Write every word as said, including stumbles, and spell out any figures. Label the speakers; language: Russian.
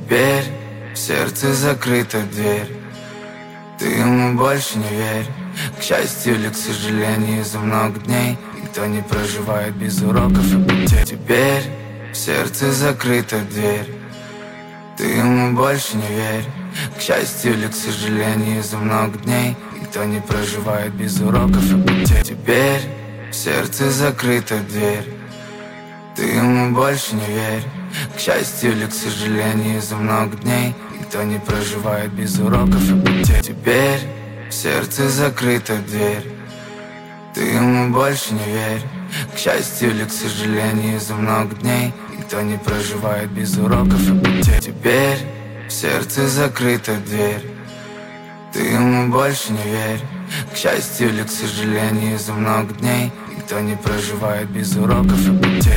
Speaker 1: теперь в сердце закрыта дверь. Ты ему больше не верь. К счастью или к сожалению, за много дней никто не проживает без уроков и потерь. Теперь в сердце закрыта дверь. Ты ему больше не верь. К счастью или к сожалению, за много дней никто не проживает без уроков и потерь. Теперь в сердце закрыта дверь. Ты ему больше не верь. К счастью или к сожалению, за много дней никто не проживает без уроков и потерь. Теперь в сердце закрыта дверь. Ты ему больше не верь. К счастью или к сожалению, за много дней никто не проживает без уроков и потерь. Теперь в сердце закрыта дверь. Ты ему больше не верь. К счастью или к сожалению, за много дней никто не проживает без уроков и потерь.